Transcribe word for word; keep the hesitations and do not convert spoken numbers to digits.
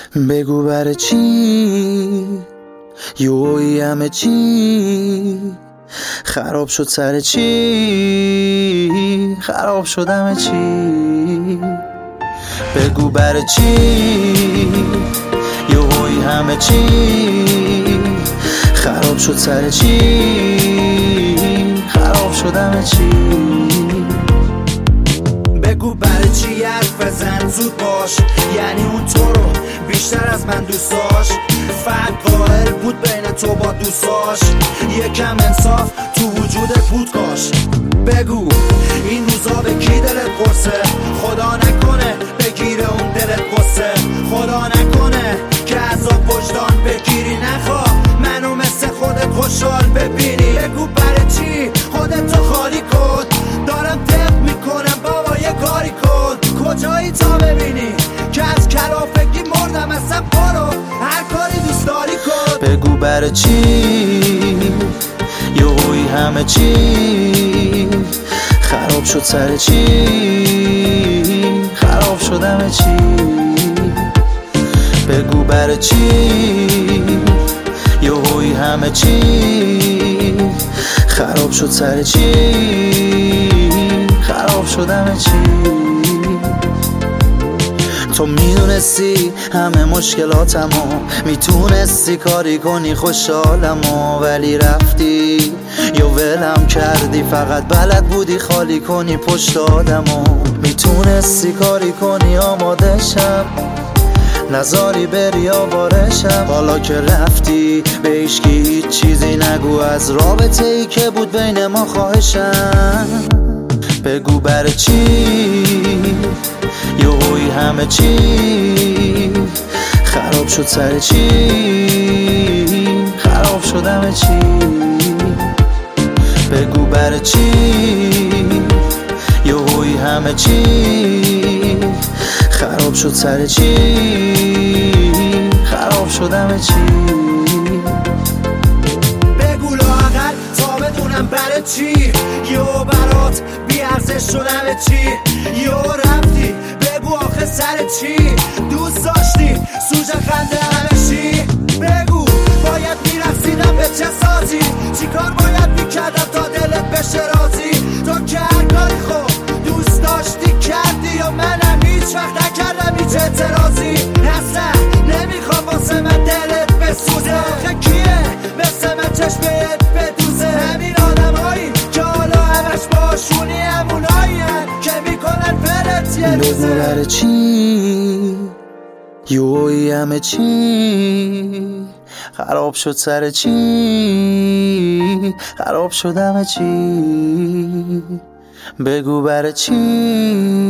بگو برای چی یوی همه چی خراب شد، سر چی خراب شد همه چی. بگو برای چی یوی همه چی خراب شد، سر چی خراب شد همه چی. بگو برای چی حرف بزن زود باش، یعنی اون تو رو بیشتر از من دوست داشت. فرق قائل بود بین تو با دوستاش، یکم انصاف تو وجودت بود کاش. بگو این روزا به کی دلت قرصه، خدا نکنه بگیره اون دلت قصه. خدا نکنه که عذاب وجدان بگیری، نخواه منو مثل خودت خوشحال ببینی. بگو برای چی خودتو خالی کن، دارم دق میکنم بابا یه کاری کن. کجایی تا ببینی که از کلافگی مردم، اصلا برو هر کاری دوست داری کن. بگو برای چی یوی همه چی خراب شد، سر چی خراب شد همه چی. بگو برای چی یوی همه چی خراب شد، سر چی خراب شد همه چی. تو میدونستی همه مشکلاتمو، میتونستی کاری کنی خوشحالمو، ولی رفتی یا ولم کردی، فقط بلد بودی خالی کنی پشت آدمو. میتونستی کاری کنی آماده شم، نزاری بری آوارشم. حالا که رفتی به هیچکی هیچ چیزی نگو از رابطه ای که بود بین ما، خواهشم. بگو برای چی یوی همه چی خراب شد، سر چی خراب شد همه چی. بگو برای چی یوی همه چی خراب شد، سر چی خراب شد همه چی. بگو لااقل تا بدونم برای چی یو برات بی ارزش شد همه چی. یو رفتی بگو آخه سر چی، دوست داشتی سوژه خنده همه چی. بگو باید میرسیدم به چه سازی، چی کار باید میکردم تا دلت بشه راضی. تو که هر کاری خوب دوست داشتی کردی، یا منم هیچ وقت نکردم هیچ اعتراضی. اصلا نمیخوام واسه من دلت بسوزه، آخه کیه مثل من چشمت بدوزه. همین آدم هایی که حالا همش باشونی همونایی که میکنن فرت یه روزه. بگو برای چی یوی همه چی خراب شد، سر چی خراب شد همه چی. بگو برای چی